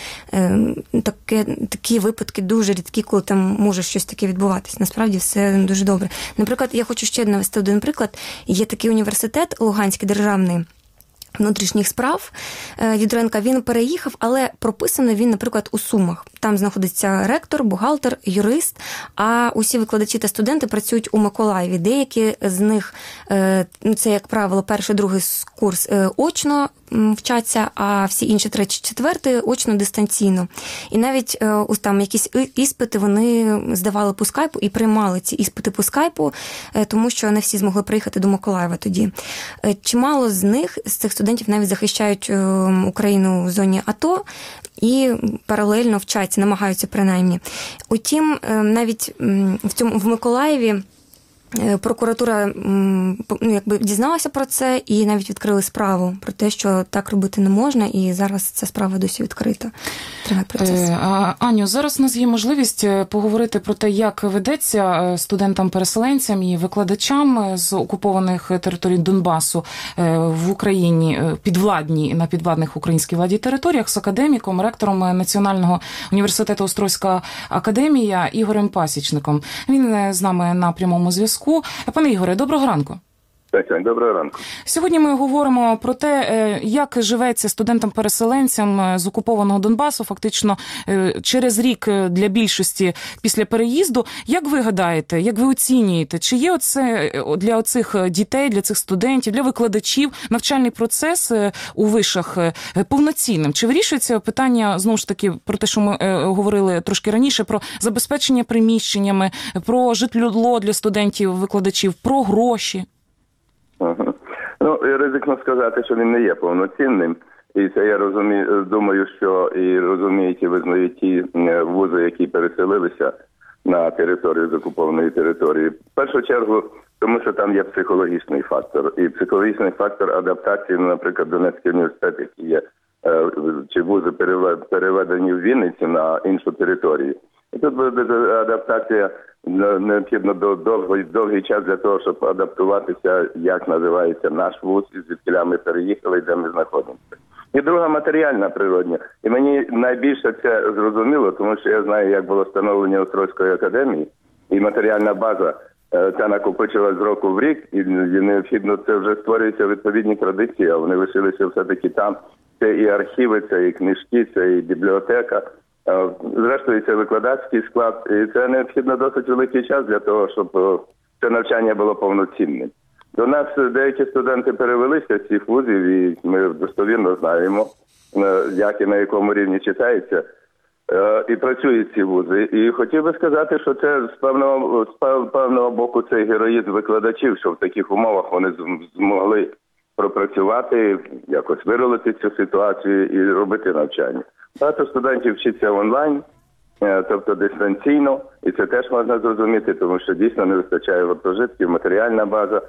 такі випадки дуже рідкі, коли там може щось таке відбуватися. Насправді все дуже добре. Наприклад, я хочу ще навести один приклад. Є такий університет Луганський державний внутрішніх справ Дідоренка, він переїхав, але прописаний він, наприклад, у Сумах. Там знаходиться ректор, бухгалтер, юрист, а усі викладачі та студенти працюють у Миколаєві. Деякі з них, це, як правило, перший, другий курс очно вчаться, а всі інші, третій, четвертий очно дистанційно. І навіть там якісь іспити вони здавали по скайпу і приймали ці іспити по скайпу, тому що не всі змогли приїхати до Миколаєва тоді. Чимало з них, з цих студентів, навіть захищають Україну в зоні АТО і паралельно вчаться, намагаються принаймні. Утім, навіть в Миколаєві прокуратура дізналася про це і навіть відкрили справу про те, що так робити не можна, і зараз ця справа досі відкрита. Триває процес. Аню, зараз у нас є можливість поговорити про те, як ведеться студентам-переселенцям і викладачам з окупованих територій Донбасу в Україні, на підвладних українській владі територіях, з академіком, ректором Національного університету Острозька академія Ігорем Пасічником. Він з нами на прямому зв'язку. Пане Ігоре, доброго ранку. Доброго ранку. Сьогодні ми говоримо про те, як живеться студентам-переселенцям з окупованого Донбасу, фактично через рік для більшості після переїзду. Як ви гадаєте, як ви оцінюєте, чи є оце для оцих дітей, для цих студентів, для викладачів навчальний процес у вишах повноцінним? Чи вирішується питання, знову ж таки, про те, що ми говорили трошки раніше, про забезпечення приміщеннями, про житло для студентів-викладачів, про гроші? Ризикно сказати, що він не є повноцінним. І це я думаю, що і розуміють, і визнають ті вузи, які переселилися на територію з окупованої території. В першу чергу, тому що там є психологічний фактор. І психологічний фактор адаптації, наприклад, Донецький університет, який є, чи вузи переведені в Вінницю на іншу територію. І тут буде адаптація, необхідно довгий час для того, щоб адаптуватися, як називається наш вуз, і звідкіля ми переїхали, і де ми знаходимося. І друга матеріальна природня. І мені найбільше це зрозуміло, тому що я знаю, як було встановлення Острозької академії, і матеріальна база ця накопичилась з року в рік, і необхідно, це вже створюються відповідні традиції, а вони лишилися все-таки там. Це і архіви, це і книжки, це і бібліотека. Зрештою, це викладацький склад, і це необхідно досить великий час для того, щоб це навчання було повноцінним. До нас деякі студенти перевелися з цих вузів, і ми достовірно знаємо, як і на якому рівні читається, і працюють ці вузи. І хотів би сказати, що це з певного боку це героїзм викладачів, що в таких умовах вони змогли пропрацювати, якось виролити цю ситуацію і робити навчання. Багато студентів вчиться онлайн, тобто дистанційно, і це теж можна зрозуміти, тому що дійсно не вистачає гуртожитків, матеріальна база.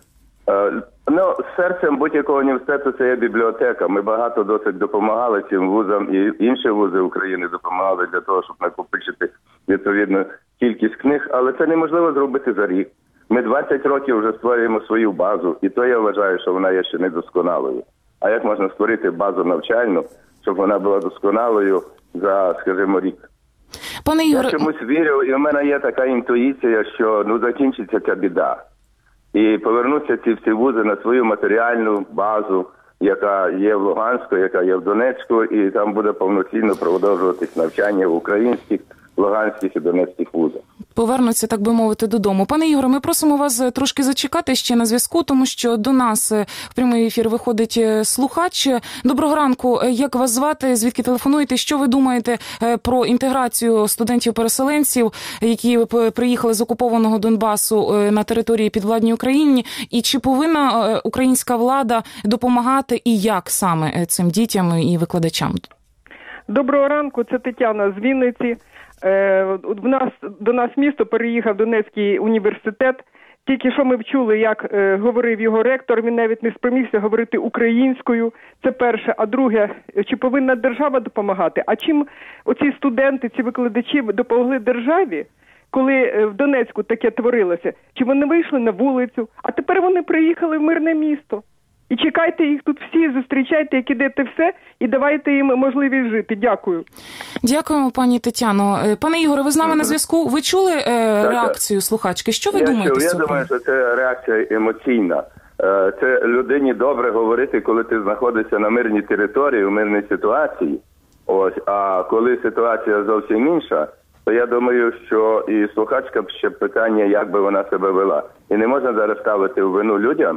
Серцем будь-якого університету це є бібліотека. Ми багато досить допомагали цим вузам, і інші вузи України допомагали для того, щоб накопичити відповідну кількість книг, але це неможливо зробити за рік. Ми 20 років вже створюємо свою базу, і то я вважаю, що вона є ще недосконалою. А як можна створити базу навчальну, щоб вона була досконалою за, скажімо, рік? Пане Ігоре... Я чомусь вірю, і в мене є така інтуїція, що закінчиться ця біда. І повернуться ці всі вузи на свою матеріальну базу, яка є в Луганську, яка є в Донецьку, і там буде повноцінно продовжуватись навчання в українських, луганських і донецьких вузах. Повернуться, так би мовити, додому. Пане Ігоре, ми просимо вас трошки зачекати ще на зв'язку, тому що до нас в прямий ефір виходить слухач. Доброго ранку. Як вас звати? Звідки телефонуєте? Що ви думаєте про інтеграцію студентів-переселенців, які приїхали з окупованого Донбасу на території підвладній Україні? І чи повинна українська влада допомагати і як саме цим дітям і викладачам? Доброго ранку, це Тетяна з Вінниці. До нас в місто переїхав Донецький університет. Тільки що ми вчули, як говорив його ректор, він навіть не спромігся говорити українською. Це перше. А друге, чи повинна держава допомагати? А чим оці студенти, ці викладачі допомогли державі, коли в Донецьку таке творилося? Чи вони вийшли на вулицю? А тепер вони приїхали в мирне місто. І чекайте їх тут всі, зустрічайте, як ідете все, і давайте їм можливість жити. Дякую. Дякуємо, пані Тетяно. Пане Ігоре, ви з нами на зв'язку. Ви чули реакцію слухачки? Що ви думаєте з цього? Я думаю, що це реакція емоційна. Це людині добре говорити, коли ти знаходишся на мирній території, у мирній ситуації. Ось, а коли ситуація зовсім інша, то я думаю, що і слухачка ще питання, як би вона себе вела. І не можна зараз ставити в вину людям,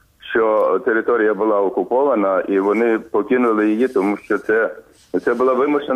що територія була окупована, і вони покинули її, тому що це була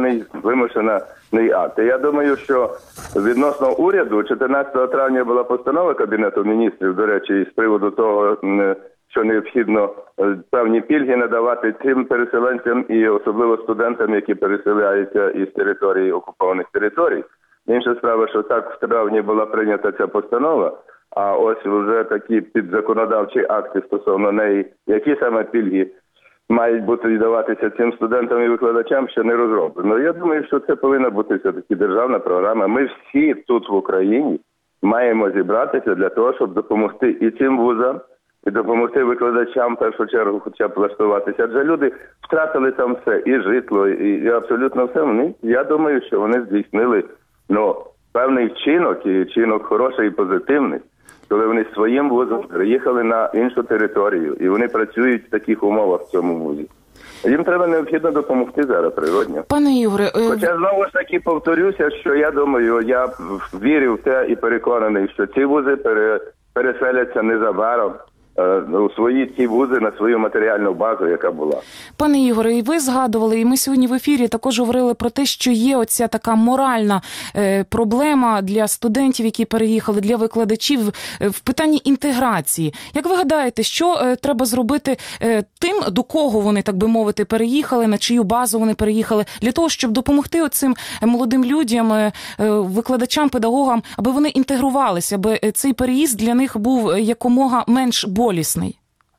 вимушений акт. І я думаю, що відносно уряду, 14 травня була постанова Кабінету міністрів, до речі, з приводу того, що необхідно певні пільги надавати тим переселенцям і особливо студентам, які переселяються із території, окупованих територій. Інша справа, що так в травні була прийнята ця постанова, а ось вже такі підзаконодавчі акти стосовно неї, які саме пільги мають бути віддаватися цим студентам і викладачам, ще не розроблено. Я думаю, що це повинна бути все-таки державна програма. Ми всі тут в Україні маємо зібратися для того, щоб допомогти і цим вузам, і допомогти викладачам в першу чергу хоча б влаштуватися. Адже люди втратили там все, і житло, і абсолютно все. Я думаю, що вони здійснили певний вчинок, і вчинок хороший і позитивний, коли вони своїм вузом приїхали на іншу територію, і вони працюють в таких умовах в цьому вузі. Їм треба необхідно допомогти зараз природньо. Пане Ігоре... Хоча знову ж таки повторюся, що я думаю, я вірю в те і переконаний, що ці вузи переселяться незабаром у свої ці вузи на свою матеріальну базу, яка була. Пане Ігоре, і ви згадували, і ми сьогодні в ефірі також говорили про те, що є оця така моральна проблема для студентів, які переїхали, для викладачів в питанні інтеграції. Як ви гадаєте, що треба зробити тим, до кого вони, так би мовити, переїхали, на чию базу вони переїхали, для того, щоб допомогти оцим молодим людям, викладачам, педагогам, аби вони інтегрувалися, аби цей переїзд для них був якомога менш болісний?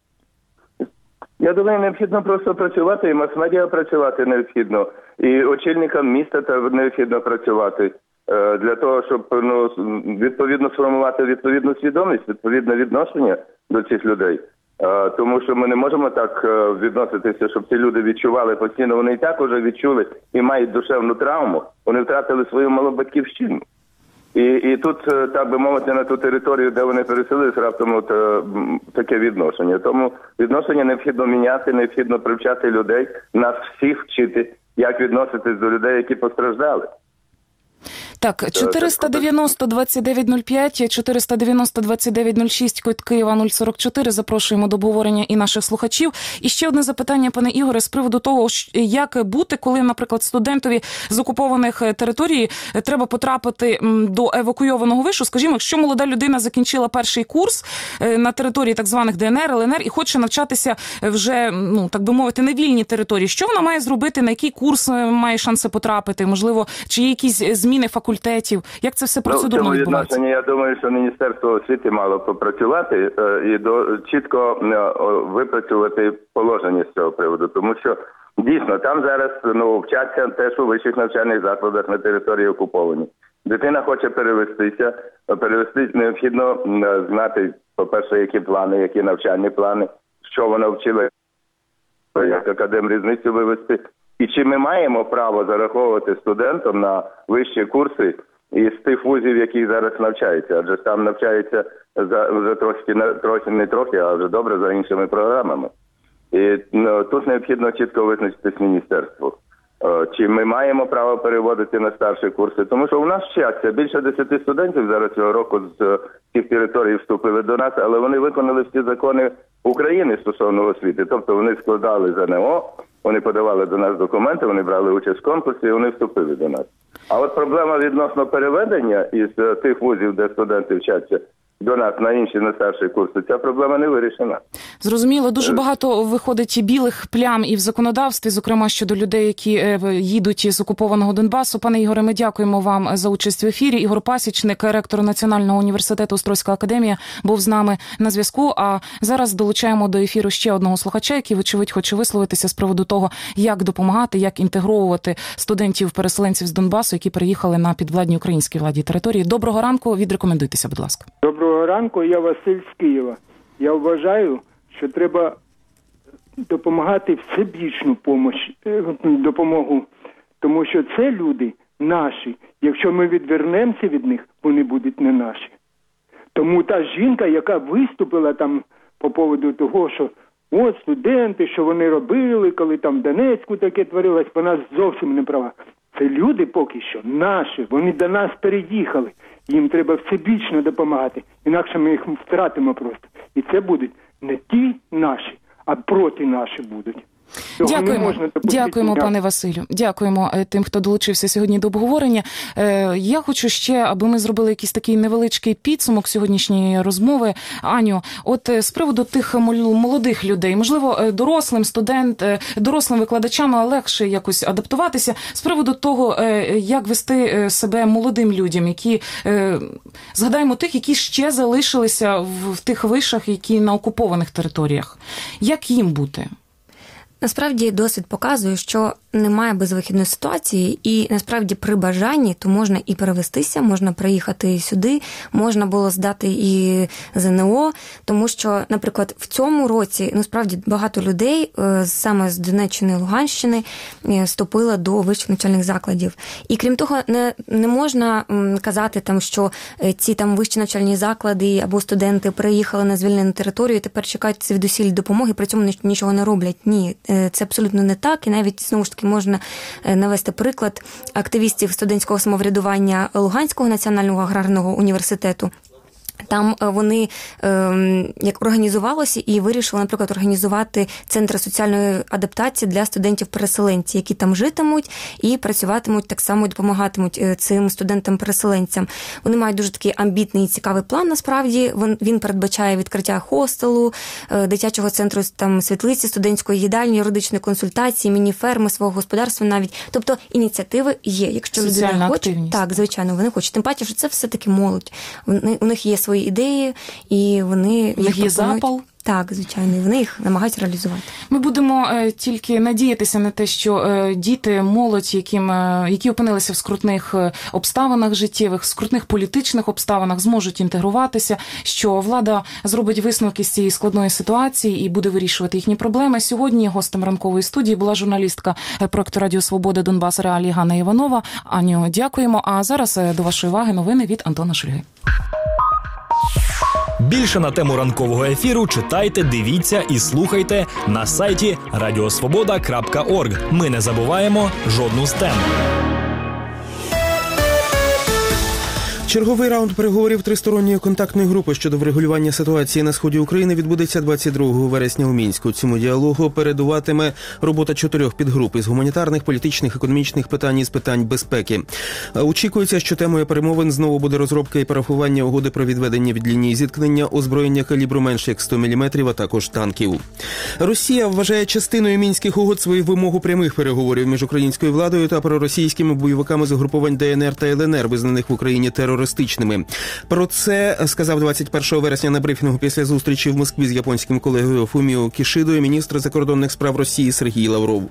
Я думаю, необхідно просто працювати, і мас-медіа працювати необхідно, і очільникам міста необхідно працювати для того, щоб відповідно сформувати відповідну свідомість, відповідне відношення до цих людей. Тому що ми не можемо так відноситися, щоб ці люди відчували постійно. Вони і так уже відчули і мають душевну травму. Вони втратили свою малу батьківщину. І тут, так би мовити, на ту територію, де вони переселились, раптом таке відношення. Тому відношення необхідно міняти, необхідно привчати людей, нас всіх вчити, як відноситись до людей, які постраждали. Так, 490-2905, 490-2906, код Києва 044. Запрошуємо до обговорення і наших слухачів. І ще одне запитання, пане Ігоре, з приводу того, як бути, коли, наприклад, студентові з окупованих територій треба потрапити до евакуйованого вишу. Скажімо, якщо молода людина закінчила перший курс на території так званих ДНР, ЛНР і хоче навчатися вже, так би мовити, на вільній території, що вона має зробити, на який курс має шанси потрапити, можливо, чи є якісь зміни факультетів? Як це все процедурно відбувається? Я думаю, що Міністерство освіти мало попрацювати і чітко випрацювати положення з цього приводу. Тому що, дійсно, там зараз вчаться теж у вищих навчальних закладах на території окуповані. Дитина хоче перевестися. Перевестись необхідно знати, по-перше, які плани, які навчальні плани, що вона вчила, як академрізницю вивести. І чи ми маємо право зараховувати студентам на вищі курси із тих вузів, яких зараз навчаються? Адже там навчаються вже не трохи, а вже добре за іншими програмами. І тут необхідно чітко визначитись міністерству. Чи ми маємо право переводити на старші курси? Тому що у нас вчаться. Більше 10 студентів зараз цього року з цих територій вступили до нас, але вони виконали всі закони України стосовно освіти. Тобто вони складали ЗНО, вони подавали до нас документи, вони брали участь в конкурсі і вони вступили до нас. А от проблема відносно переведення із тих вузів, де студенти вчаться, до нас на інші, на старші курси, ця проблема не вирішена. Зрозуміло, дуже багато виходить і білих плям і в законодавстві, зокрема щодо людей, які їдуть з окупованого Донбасу. Пане Ігоре, ми дякуємо вам за участь в ефірі. Ігор Пасічник, ректор Національного університету Острозька академія, був з нами на зв'язку. А зараз долучаємо до ефіру ще одного слухача, який, вочевидь, хоче висловитися з приводу того, як допомагати, як інтегровувати студентів-переселенців з Донбасу, які приїхали на підвладні українській владі території. Доброго ранку, відрекомендуйтеся, будь ласка. Доброго ранку, я Василь з Києва. Я вважаю, що треба допомагати всебічну допомогу, тому що це люди наші. Якщо ми відвернемося від них, вони будуть не наші. Тому та жінка, яка виступила там по поводу того, що от студенти, що вони робили, коли там в Донецьку таке творилось, вона зовсім не права. Це люди поки що наші, вони до нас переїхали. Їм треба всебічно допомагати, інакше ми їх втратимо просто. І це будуть не ті наші, а проти наші будуть. Дякуємо, пане Василю. Дякуємо тим, хто долучився сьогодні до обговорення. Я хочу ще, аби ми зробили якийсь такий невеличкий підсумок сьогоднішньої розмови. Аню, от з приводу тих молодих людей, можливо, дорослим викладачам легше якось адаптуватися, з приводу того, як вести себе молодим людям, які, згадаємо тих, які ще залишилися в тих вишах, які на окупованих територіях. Як їм бути? Насправді досвід показує, що немає безвихідної ситуації, і насправді при бажанні то можна і перевестися, можна приїхати сюди, можна було здати і ЗНО, тому що, наприклад, в цьому році, насправді багато людей саме з Донеччини і Луганщини вступило до вищих навчальних закладів. І крім того, не можна казати там, що ці там вищі навчальні заклади або студенти приїхали на звільнену територію і тепер чекають звідусіль допомоги, при цьому нічого не роблять. Ні, це абсолютно не так, і навіть, знову ж таки, можна навести приклад активістів студентського самоврядування Луганського національного аграрного університету. Там вони як організувалися і вирішили, наприклад, організувати центри соціальної адаптації для студентів-переселенців, які там житимуть і працюватимуть так само, і допомагатимуть цим студентам-переселенцям. Вони мають дуже такий амбітний і цікавий план, насправді. Він передбачає відкриття хостелу, дитячого центру там світлиці, студентської їдальні, юридичної консультації, міні-ферми, свого господарства навіть. Тобто ініціативи є. Якщо людина хоче, так, звичайно, вони хочуть. Тим паче, що це все-таки молодь. У них є свої ідеї, і вони їх є запал. Так, звичайно, вони їх намагаються реалізувати. Ми будемо тільки надіятися на те, що діти, молодь, які опинилися в скрутних обставинах життєвих, скрутних політичних обставинах, зможуть інтегруватися, що влада зробить висновки з цієї складної ситуації і буде вирішувати їхні проблеми. Сьогодні гостем ранкової студії була журналістка проекту Радіо Свобода Донбас Реалії Ганна Іванова. Аню, дякуємо. А зараз до вашої уваги новини від Антона Шульги. Більше на тему ранкового ефіру читайте, дивіться і слухайте на сайті radiosvoboda.org. Ми не забуваємо жодну з тем. Черговий раунд переговорів тристоронньої контактної групи щодо врегулювання ситуації на сході України відбудеться 22 вересня у Мінську. Цьому діалогу передуватиме робота 4 підгруп із гуманітарних, політичних, економічних питань і з питань безпеки. Очікується, що темою перемовин знову буде розробка і парафування угоди про відведення від лінії зіткнення озброєння калібру менше як 100 мм, а також танків. Росія вважає частиною мінських угод свою вимогу прямих переговорів між українською владою та проросійськими бойовиками з угрупувань ДНР та ЛНР, визнаних в Україні терористичними. Про це сказав 21 вересня на брифінгу після зустрічі в Москві з японським колегою Фуміо Кішидою міністр закордонних справ Росії Сергій Лавров.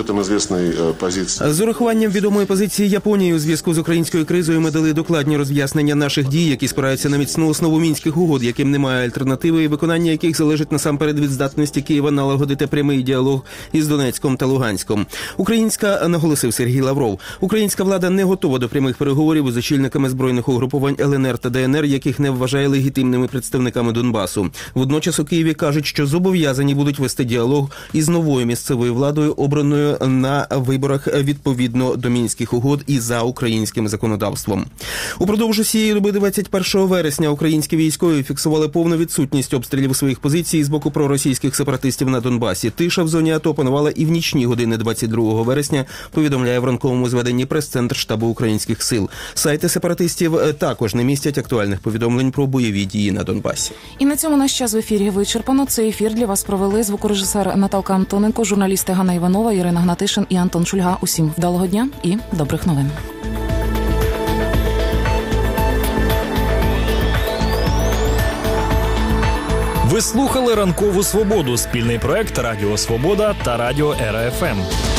З урахуванням відомої позиції Японії у зв'язку з українською кризою ми дали докладні роз'яснення наших дій, які спираються на міцну основу мінських угод, яким немає альтернативи і виконання яких залежить насамперед від здатності Києва налагодити прямий діалог із Донецьком та Луганськом. Наголосив Сергій Лавров, українська влада не готова до прямих переговорів із очільниками збройних угрупувань ЛНР та ДНР, яких не вважає легітимними представниками Донбасу. Водночас у Києві кажуть, що зобов'язані будуть вести діалог із новою місцевою владою, обраною на виборах відповідно до мінських угод і за українським законодавством. Упродовж усієї доби 21 вересня українські військові фіксували повну відсутність обстрілів своїх позицій з боку проросійських сепаратистів на Донбасі. Тиша в зоні АТО панувала і в нічні години 22 вересня, повідомляє в ранковому зведенні прес-центр штабу українських сил. Сайти сепаратистів також не містять актуальних повідомлень про бойові дії на Донбасі. І на цьому наш час в ефірі вичерпано. Цей ефір для вас провели звукорежисер Наталка Антоненко, журналісти Ганна Іванова, Ірина Гнатишин і Антон Шульга. Усім вдалого дня і добрих новин. Ви слухали «Ранкову свободу» – спільний проект Радіо Свобода та Радіо РФМ.